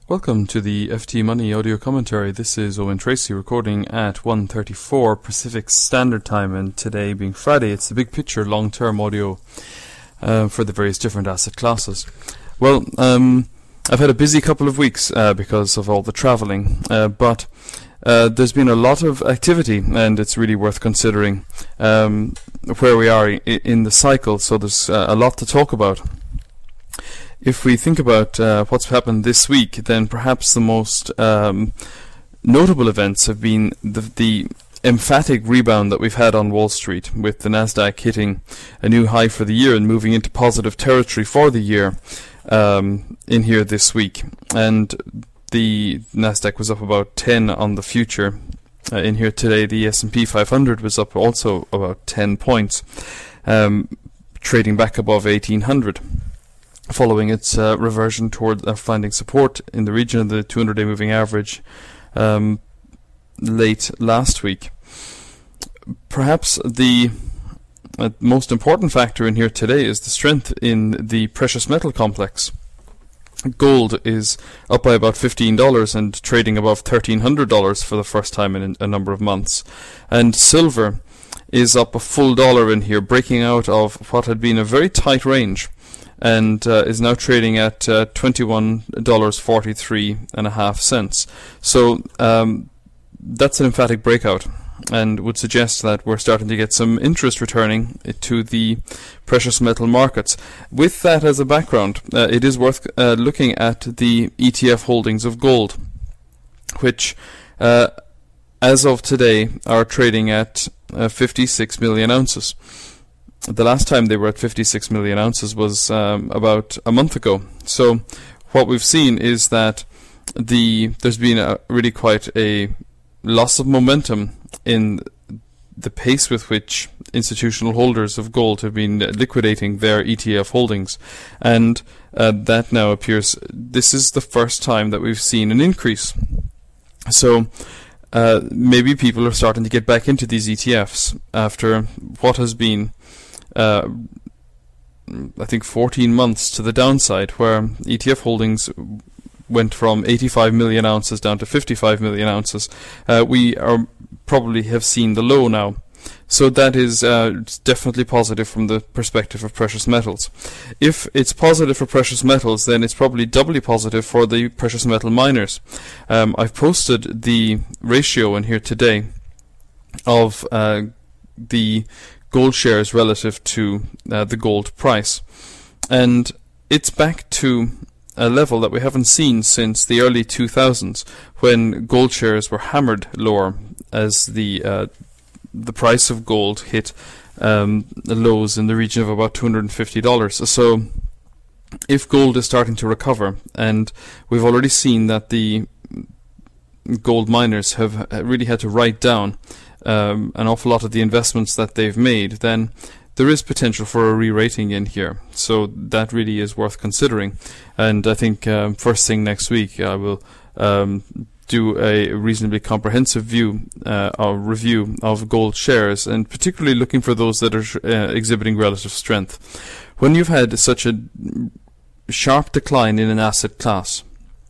Welcome to the FT Money audio commentary. This is Owen Tracy recording at 1:34 Pacific Standard Time, and today being Friday, it's the big picture long-term audio for the various different asset classes. Well, I've had a busy couple of weeks because of all the travelling, but there's been a lot of activity, and it's really worth considering where we are in the cycle, so there's a lot to talk about. If we think about what's happened this week, then perhaps the most notable events have been the emphatic rebound that we've had on Wall Street, with the Nasdaq hitting a new high for the year and moving into positive territory for the year in here this week. And the Nasdaq was up about 10 on the future in here today. The S&P 500 was up also about 10 points, trading back above 1800. Following its reversion toward finding support in the region of the 200-day moving average late last week. Perhaps the most important factor in here today is the strength in the precious metal complex. Gold is up by about $15 and trading above $1,300 for the first time in a number of months. And silver is up a full dollar in here, breaking out of what had been a very tight range, and is now trading at $21.43.5. So that's an emphatic breakout, and would suggest that we're starting to get some interest returning to the precious metal markets. With that as a background, it is worth looking at the ETF holdings of gold, which as of today are trading at 56 million ounces. The last time they were at 56 million ounces was about a month ago. So what we've seen is that there's been really quite a loss of momentum in the pace with which institutional holders of gold have been liquidating their ETF holdings. And that now appears, this is the first time that we've seen an increase. So maybe people are starting to get back into these ETFs after what has been I think 14 months to the downside, where ETF holdings went from 85 million ounces down to 55 million ounces. We are probably have seen the low now. So that is definitely positive from the perspective of precious metals. If it's positive for precious metals, then it's probably doubly positive for the precious metal miners. I've posted the ratio in here today of the gold shares relative to the gold price, and it's back to a level that we haven't seen since the early 2000s, when gold shares were hammered lower as the price of gold hit the lows in the region of about $250. So if gold is starting to recover, and we've already seen that the gold miners have really had to write down an awful lot of the investments that they've made, then there is potential for a re-rating in here. So that really is worth considering. And I think first thing next week I will do a reasonably comprehensive review of gold shares, and particularly looking for those that are exhibiting relative strength. When you've had such a sharp decline in an asset class,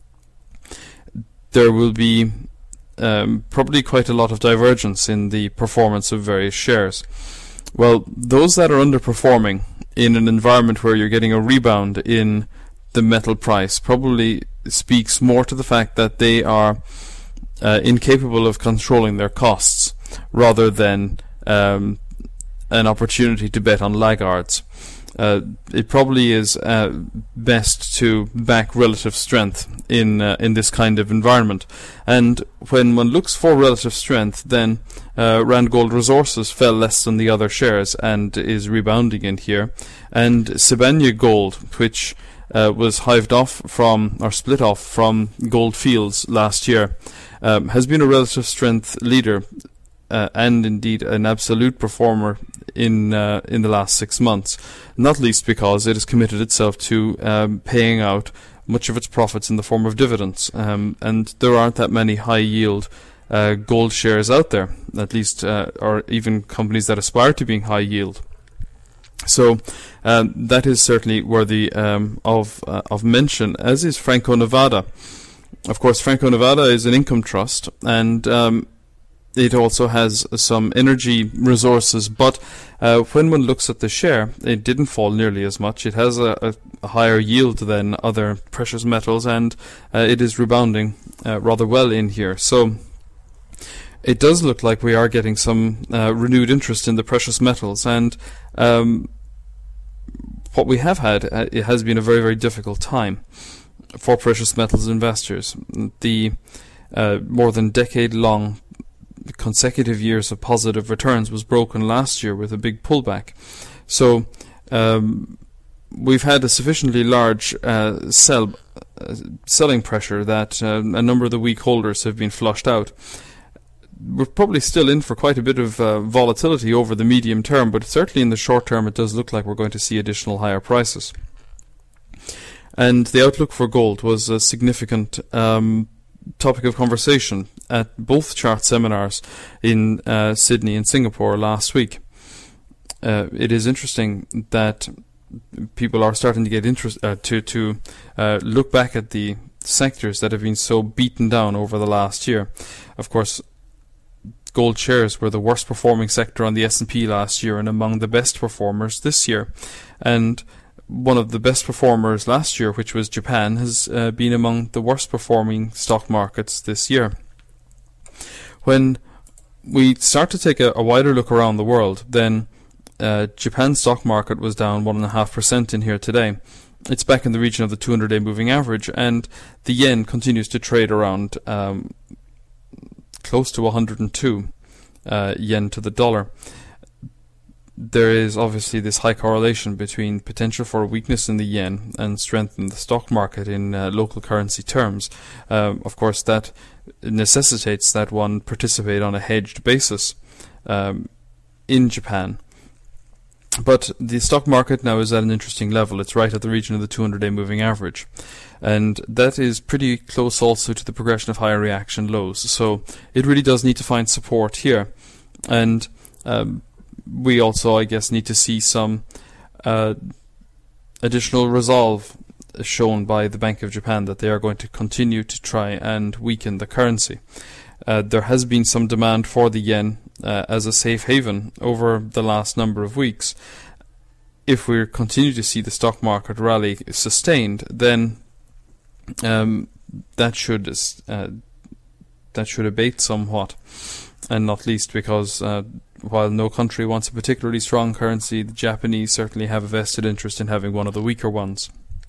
there will be probably quite a lot of divergence in the performance of various shares. Well, those that are underperforming in an environment where you're getting a rebound in the metal price probably speaks more to the fact that they are incapable of controlling their costs, rather than an opportunity to bet on laggards. It probably is best to back relative strength in this kind of environment. And when one looks for relative strength, then Randgold Resources fell less than the other shares and is rebounding in here. And Sibanye Gold, which was hived off from, or split off from, Gold Fields last year, has been a relative strength leader and indeed an absolute performer in the last 6 months, not least because it has committed itself to paying out much of its profits in the form of dividends, and there aren't that many high yield gold shares out there, at least, or even companies that aspire to being high yield. So that is certainly worthy of mention, as is Franco-Nevada. Of course, Franco-Nevada is an income trust, and it also has some energy resources, but when one looks at the share, it didn't fall nearly as much. It has a higher yield than other precious metals, and it is rebounding rather well in here. So it does look like we are getting some renewed interest in the precious metals, and what we have had, it has been a very, very difficult time for precious metals investors. The more than decade-long consecutive years of positive returns was broken last year with a big pullback. So we've had a sufficiently large selling pressure that a number of the weak holders have been flushed out. We're probably still in for quite a bit of volatility over the medium term, but certainly in the short term it does look like we're going to see additional higher prices. And the outlook for gold was a significant topic of conversation at both chart seminars in Sydney and Singapore last week. It is interesting that people are starting to get to look back at the sectors that have been so beaten down over the last year. Of course, gold shares were the worst performing sector on the S&P last year and among the best performers this year. And one of the best performers last year, which was Japan, has been among the worst performing stock markets this year. When we start to take a wider look around the world, then Japan's stock market was down 1.5% in here today. It's back in the region of the 200-day moving average, and the yen continues to trade around close to 102 yen to the dollar. There is obviously this high correlation between potential for weakness in the yen and strength in the stock market in local currency terms. Of course, that necessitates that one participate on a hedged basis in Japan. But the stock market now is at an interesting level. It's right at the region of the 200-day moving average. And that is pretty close also to the progression of higher reaction lows. So it really does need to find support here. And we also, I guess, need to see some additional resolve shown by the Bank of Japan that they are going to continue to try and weaken the currency. There has been some demand for the yen as a safe haven over the last number of weeks. If we continue to see the stock market rally sustained, then that should abate somewhat, and not least because while no country wants a particularly strong currency, the Japanese certainly have a vested interest in having one of the weaker ones.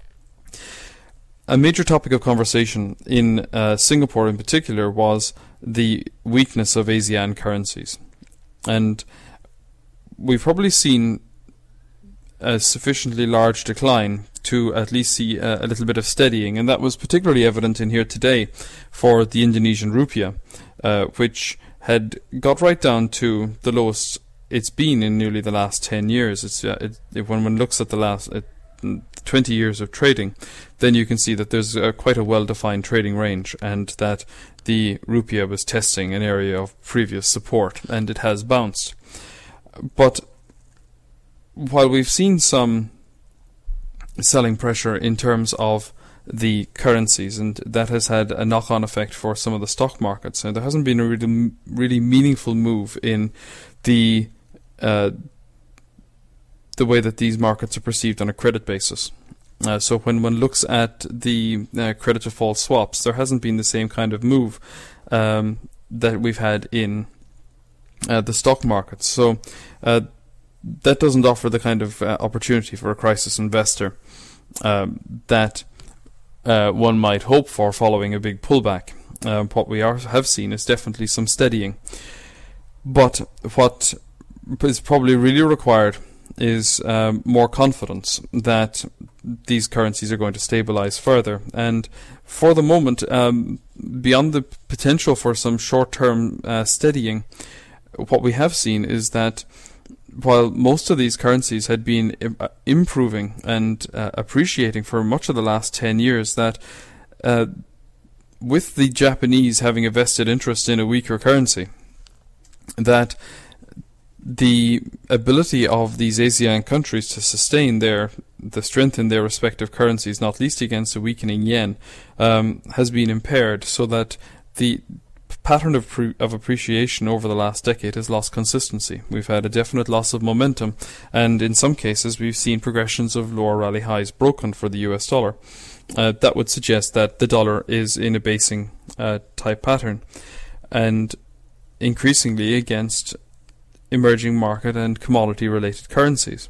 A major topic of conversation in Singapore in particular was the weakness of ASEAN currencies. And we've probably seen a sufficiently large decline to at least see a little bit of steadying, and that was particularly evident in here today for the Indonesian rupiah, which had got right down to the lowest it's been in nearly the last 10 years. When one looks at the last 20 years of trading, then you can see that there's quite a well-defined trading range, and that the rupiah was testing an area of previous support, and it has bounced. But while we've seen some selling pressure in terms of the currencies, and that has had a knock-on effect for some of the stock markets, and there hasn't been a really meaningful move in the way that these markets are perceived on a credit basis. So when one looks at the credit default swaps, there hasn't been the same kind of move that we've had in the stock markets. So that doesn't offer the kind of opportunity for a crisis investor that one might hope for following a big pullback. What we have seen is definitely some steadying. But what is probably really required is more confidence that these currencies are going to stabilize further. And for the moment, beyond the potential for some short-term steadying, what we have seen is that while most of these currencies had been improving and appreciating for much of the last 10 years, that with the Japanese having a vested interest in a weaker currency, that the ability of these ASEAN countries to sustain the strength in their respective currencies, not least against a weakening yen, has been impaired, so that the pattern of appreciation over the last decade has lost consistency. We've had a definite loss of momentum, and in some cases we've seen progressions of lower rally highs broken for the US dollar. That would suggest that the dollar is in a basing type pattern, and increasingly against emerging market and commodity related currencies.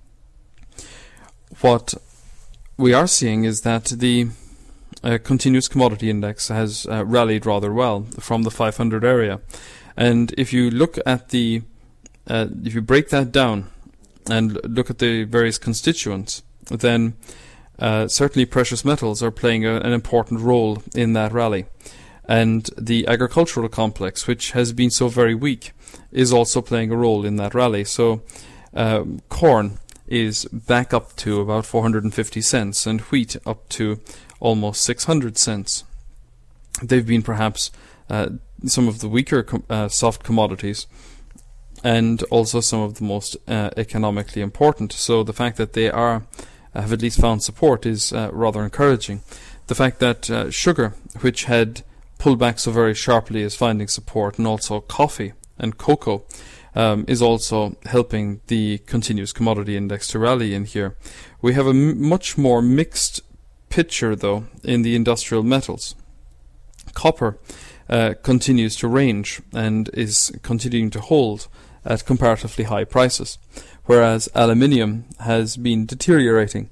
What we are seeing is that the continuous commodity index has rallied rather well from the 500 area, and if you look at if you break that down and look at the various constituents, then certainly precious metals are playing an important role in that rally, and the agricultural complex, which has been so very weak, is also playing a role in that rally. So corn is back up to about 450 cents and wheat up to almost 600 cents. They've been perhaps some of the weaker soft commodities, and also some of the most economically important. So the fact that they have at least found support is rather encouraging. The fact that sugar, which had pulled back so very sharply, is finding support, and also coffee and cocoa is also helping the continuous commodity index to rally in here. We have a much more mixed picture, though, in the industrial metals. Copper continues to range and is continuing to hold at comparatively high prices, whereas aluminium has been deteriorating.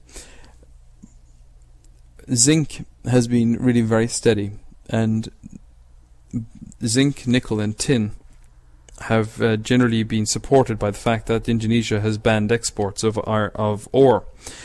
Zinc has been really very steady, and zinc, nickel and tin have generally been supported by the fact that Indonesia has banned exports of ore,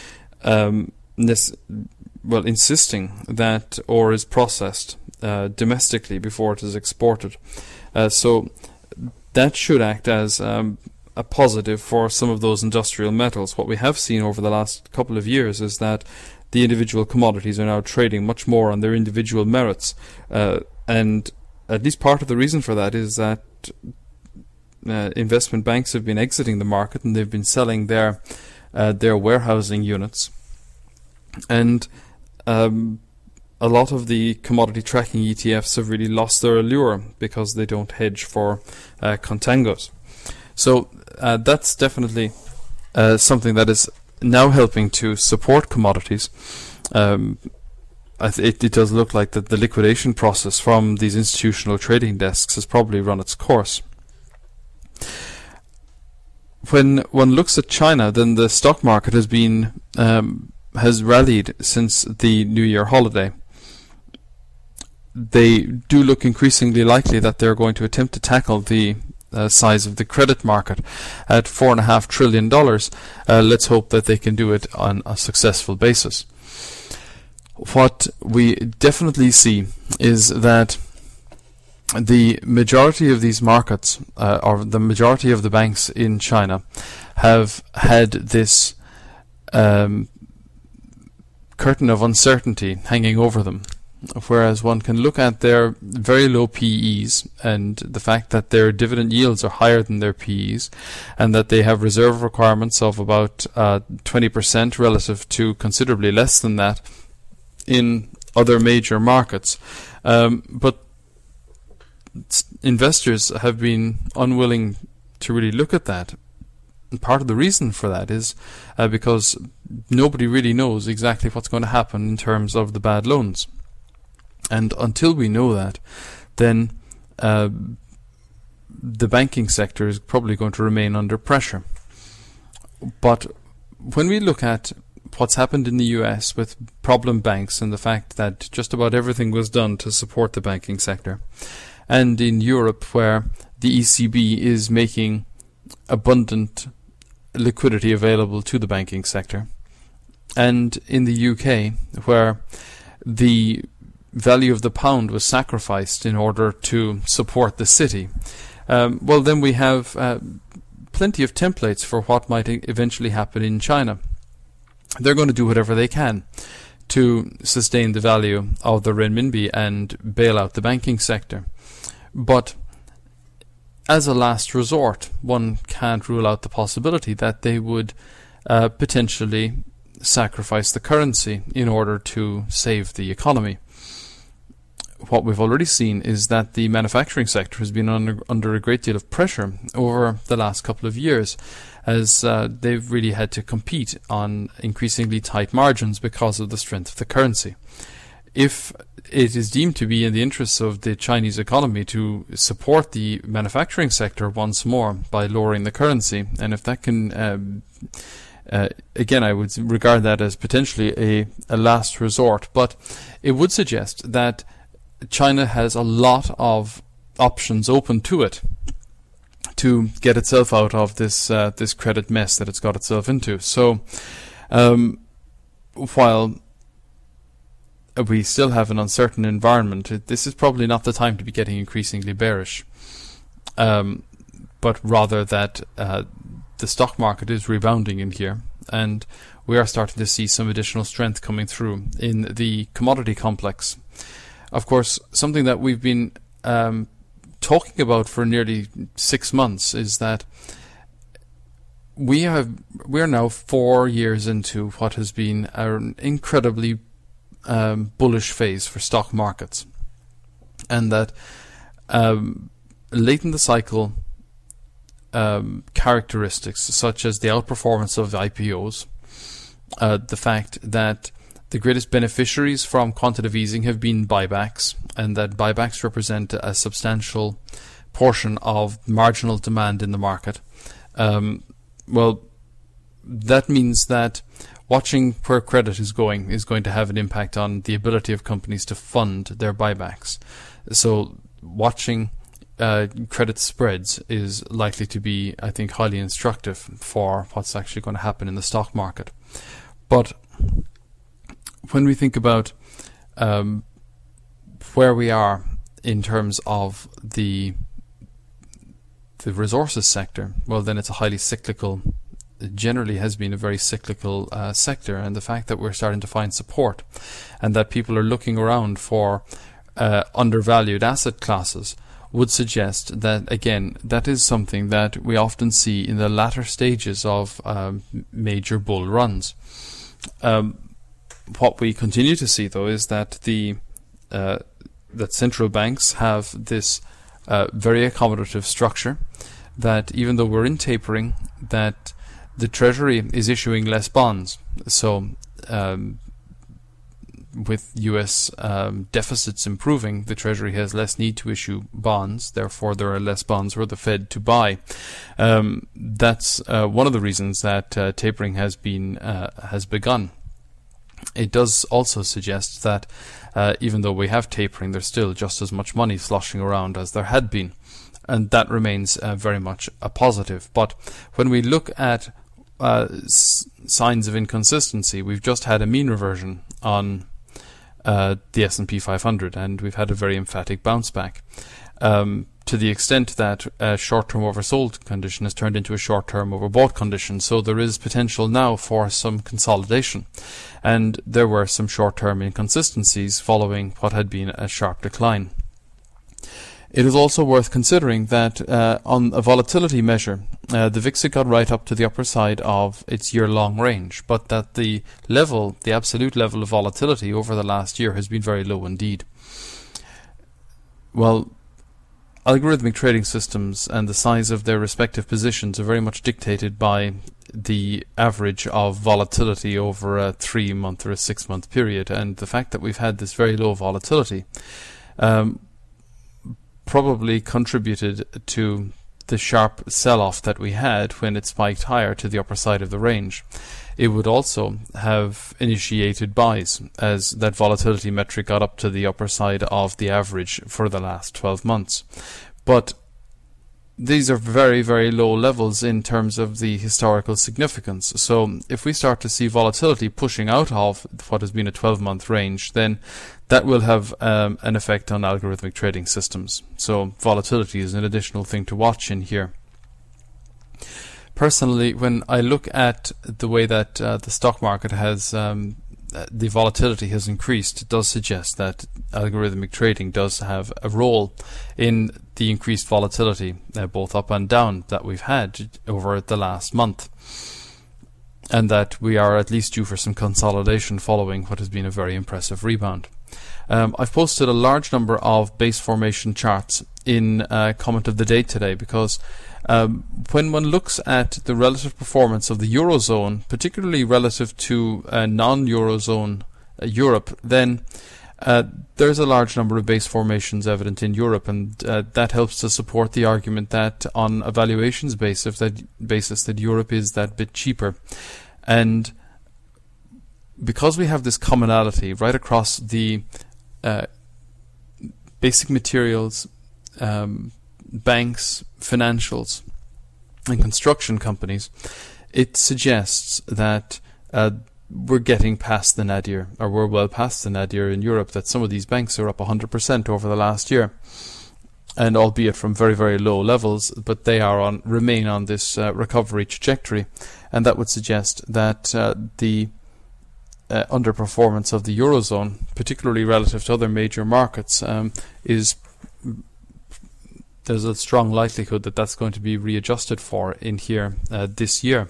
insisting that ore is processed domestically before it is exported. So that should act as a positive for some of those industrial metals. What we have seen over the last couple of years is that the individual commodities are now trading much more on their individual merits, and at least part of the reason for that is that investment banks have been exiting the market, and they've been selling their warehousing units, and a lot of the commodity tracking ETFs have really lost their allure because they don't hedge for contangos. So that's definitely something that is now helping to support commodities. It does look like that the liquidation process from these institutional trading desks has probably run its course. When one looks at China, then the stock market has rallied since the New Year holiday. They do look increasingly likely that they're going to attempt to tackle the size of the credit market at $4.5 trillion. Let's hope that they can do it on a successful basis. What we definitely see is that the majority of these markets, or the majority of the banks in China, have had this curtain of uncertainty hanging over them. Whereas one can look at their very low PEs and the fact that their dividend yields are higher than their PEs, and that they have reserve requirements of about 20% relative to considerably less than that in other major markets. But investors have been unwilling to really look at that. And part of the reason for that is because nobody really knows exactly what's going to happen in terms of the bad loans. And until we know that, then the banking sector is probably going to remain under pressure. But when we look at what's happened in the US with problem banks and the fact that just about everything was done to support the banking sector, and in Europe where the ECB is making abundant liquidity available to the banking sector, and in the UK where the value of the pound was sacrificed in order to support the city, then we have plenty of templates for what might eventually happen in China. They're going to do whatever they can to sustain the value of the renminbi and bail out the banking sector. But as a last resort, one can't rule out the possibility that they would potentially sacrifice the currency in order to save the economy. What we've already seen is that the manufacturing sector has been under a great deal of pressure over the last couple of years, as they've really had to compete on increasingly tight margins because of the strength of the currency. If it is deemed to be in the interests of the Chinese economy to support the manufacturing sector once more by lowering the currency, and if that can again, I would regard that as potentially a last resort, but it would suggest that China has a lot of options open to it to get itself out of this credit mess that it's got itself into. So, while we still have an uncertain environment, this is probably not the time to be getting increasingly bearish, but rather that the stock market is rebounding in here, and we are starting to see some additional strength coming through in the commodity complex. Of course, something that we've been talking about for nearly 6 months is that we are now 4 years into what has been an incredibly bullish phase for stock markets, and that late in the cycle characteristics such as the outperformance of the IPOs, the fact that the greatest beneficiaries from quantitative easing have been buybacks, and that buybacks represent a substantial portion of marginal demand in the market. Well, that means that watching where credit is going to have an impact on the ability of companies to fund their buybacks. So watching credit spreads is likely to be, I think, highly instructive for what's actually going to happen in the stock market. But when we think about where we are in terms of the resources sector, well, then it's a highly cyclical, generally has been a very cyclical sector, and the fact that we're starting to find support and that people are looking around for undervalued asset classes would suggest that, again, that is something that we often see in the latter stages of major bull runs. What we continue to see, though, is that that central banks have this very accommodative structure, that even though we're in tapering, that the Treasury is issuing less bonds. So with US deficits improving, the Treasury has less need to issue bonds. Therefore, there are less bonds for the Fed to buy. That's one of the reasons that tapering has begun. It does also suggest that even though we have tapering, there's still just as much money sloshing around as there had been, and that remains very much a positive. But when we look at signs of inconsistency, we've just had a mean reversion on the S&P 500, and we've had a very emphatic bounce back. To the extent that a short-term oversold condition has turned into a short-term overbought condition. So there is potential now for some consolidation. And there were some short-term inconsistencies following what had been a sharp decline. It is also worth considering that on a volatility measure, the VIX got right up to the upper side of its year-long range, but that the absolute level of volatility over the last year has been very low indeed. Well, algorithmic trading systems and the size of their respective positions are very much dictated by the average of volatility over a 3-month or a 6-month period, and the fact that we've had this very low volatility probably contributed to the sharp sell-off that we had when it spiked higher to the upper side of the range. It would also have initiated buys as that volatility metric got up to the upper side of the average for the last 12 months. But these are very, very low levels in terms of the historical significance. So if we start to see volatility pushing out of what has been a 12-month range, then that will have an effect on algorithmic trading systems. So volatility is an additional thing to watch in here. Personally, when I look at the way that the stock market has the volatility has increased, it does suggest that algorithmic trading does have a role in the increased volatility, both up and down, that we've had over the last month, and that we are at least due for some consolidation following what has been a very impressive rebound. I've posted a large number of base formation charts in comment of the day today, because when one looks at the relative performance of the Eurozone, particularly relative to non-Eurozone Europe, then there's a large number of base formations evident in Europe, and that helps to support the argument that on a valuations basis that Europe is that bit cheaper. And because we have this commonality right across the basic materials, banks, financials, and construction companies, it suggests that we're getting past the nadir, or we're well past the nadir in Europe, that some of these banks are up 100% over the last year, and albeit from very, very low levels, but they are remain on this recovery trajectory, and that would suggest that the underperformance of the Eurozone, particularly relative to other major markets, there's a strong likelihood that that's going to be readjusted for in here this year.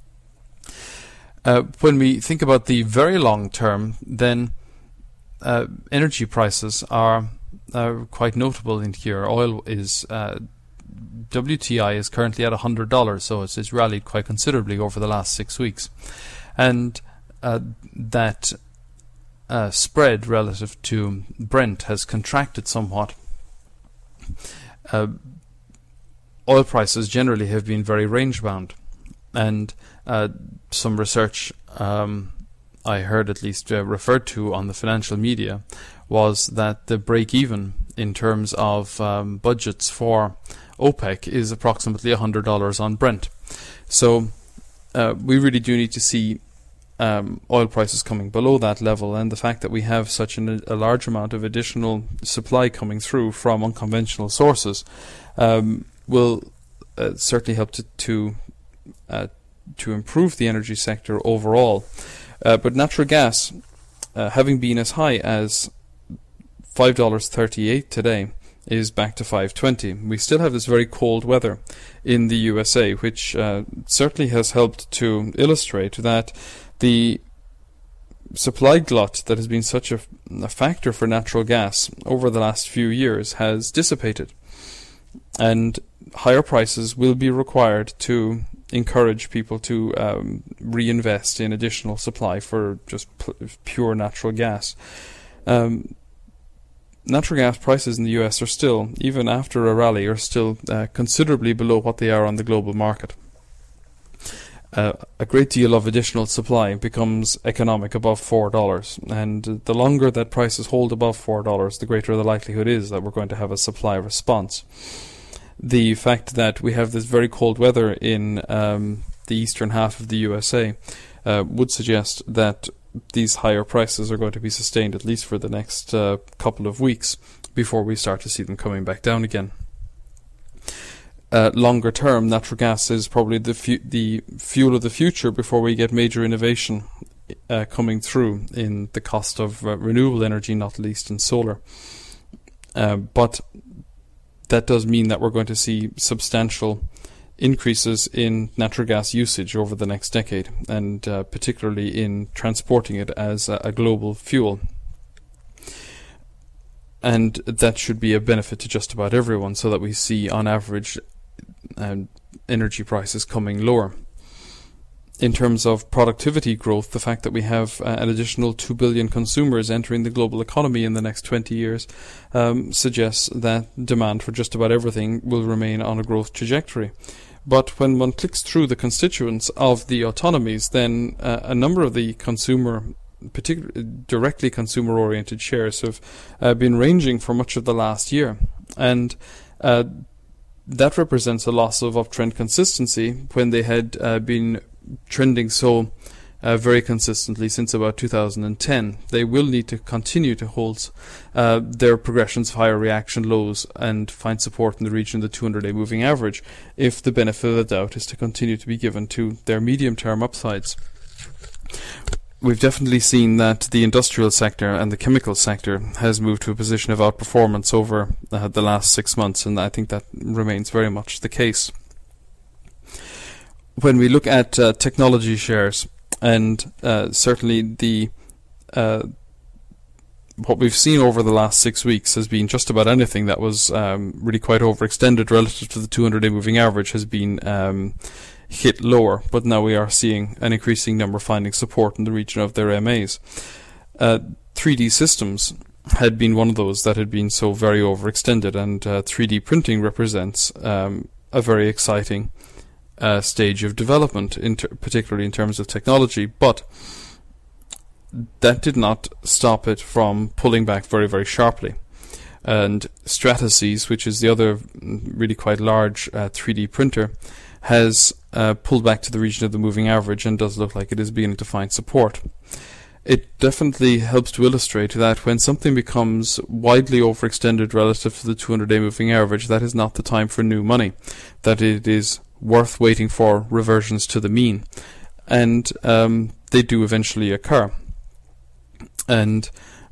When we think about the very long term, then energy prices are quite notable in here. Oil is WTI is currently at $100, so it's rallied quite considerably over the last 6 weeks, and that spread relative to Brent has contracted somewhat. Oil prices generally have been very range bound, and some research I heard at least referred to on the financial media was that the break even in terms of budgets for OPEC is approximately $100 on Brent. So we really do need to see oil prices coming below that level, and the fact that we have such a large amount of additional supply coming through from unconventional sources will certainly help to improve the energy sector overall. But natural gas, having been as high as $5.38 today, is back to $5.20. We still have this very cold weather in the USA, which certainly has helped to illustrate that the supply glut that has been such a factor for natural gas over the last few years has dissipated, and higher prices will be required to encourage people to reinvest in additional supply for just pure natural gas. Natural gas prices in the US are still, even after a rally, are still considerably below what they are on the global market. A great deal of additional supply becomes economic above $4, and the longer that prices hold above $4, the greater the likelihood is that we're going to have a supply response. The fact that we have this very cold weather in the eastern half of the USA would suggest that these higher prices are going to be sustained at least for the next couple of weeks before we start to see them coming back down again. Longer term, natural gas is probably the fuel of the future before we get major innovation coming through in the cost of renewable energy, not least in solar. But that does mean that we're going to see substantial increases in natural gas usage over the next decade, and particularly in transporting it as a global fuel. And that should be a benefit to just about everyone, so that we see on average energy prices coming lower. In terms of productivity growth, the fact that we have an additional 2 billion consumers entering the global economy in the next 20 years suggests that demand for just about everything will remain on a growth trajectory. But when one clicks through the constituents of the autonomies, then a number of the particularly directly consumer-oriented shares have been ranging for much of the last year, and that represents a loss of uptrend consistency when they had been trending so very consistently since about 2010. They will need to continue to hold their progressions of higher reaction lows and find support in the region of the 200-day moving average if the benefit of the doubt is to continue to be given to their medium-term upsides. we've definitely seen that the industrial sector and the chemical sector has moved to a position of outperformance over the last 6 months, and I think that remains very much the case. When we look at technology shares, and certainly the what we've seen over the last 6 weeks has been just about anything that was really quite overextended relative to the 200-day moving average has been hit lower, but now we are seeing an increasing number finding support in the region of their MAs. 3D Systems had been one of those that had been so very overextended, and 3D printing represents a very exciting stage of development, particularly in terms of technology, but that did not stop it from pulling back very, very sharply. And Stratasys, which is the other really quite large 3D printer, has pulled back to the region of the moving average and does look like it is beginning to find support. It definitely helps to illustrate that when something becomes widely overextended relative to the 200-day moving average, that is not the time for new money, that it is worth waiting for reversions to the mean. And they do eventually occur. And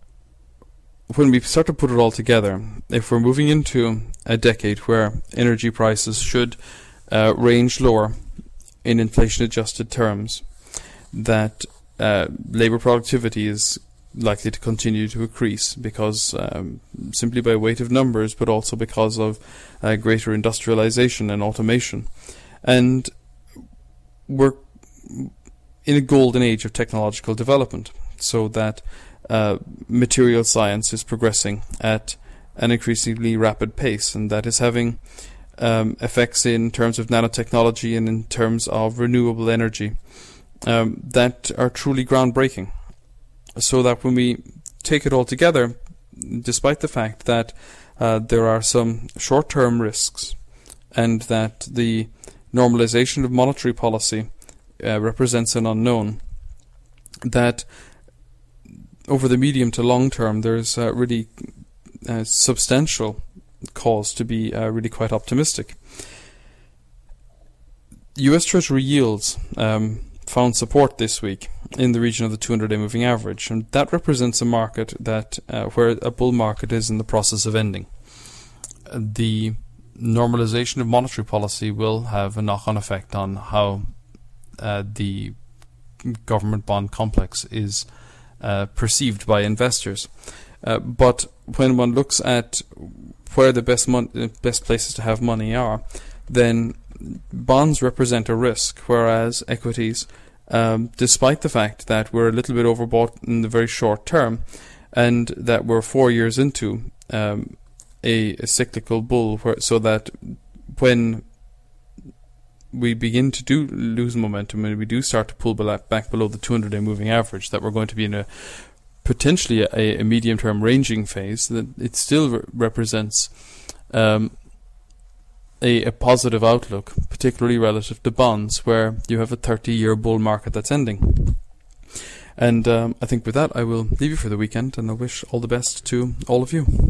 when we start to put it all together, if we're moving into a decade where energy prices should range lower in inflation-adjusted terms, that labour productivity is likely to continue to increase because simply by weight of numbers, but also because of greater industrialization and automation. And we're in a golden age of technological development, so that material science is progressing at an increasingly rapid pace, and that is having effects in terms of nanotechnology and in terms of renewable energy that are truly groundbreaking. So that when we take it all together, despite the fact that there are some short-term risks and that the normalization of monetary policy represents an unknown, that over the medium to long term there's really substantial cause to be really quite optimistic. US Treasury yields found support this week in the region of the 200-day moving average, and that represents a market that where a bull market is in the process of ending. The normalization of monetary policy will have a knock-on effect on how the government bond complex is perceived by investors. But when one looks at where the best places to have money are, then bonds represent a risk, whereas equities, despite the fact that we're a little bit overbought in the very short term and that we're 4 years into a cyclical bull, so that when we begin to lose momentum and we do start to pull back below the 200-day moving average, that we're going to be in a potentially a medium-term ranging phase, that it still represents a positive outlook, particularly relative to bonds, where you have a 30-year bull market that's ending. And I think with that, I will leave you for the weekend, and I wish all the best to all of you.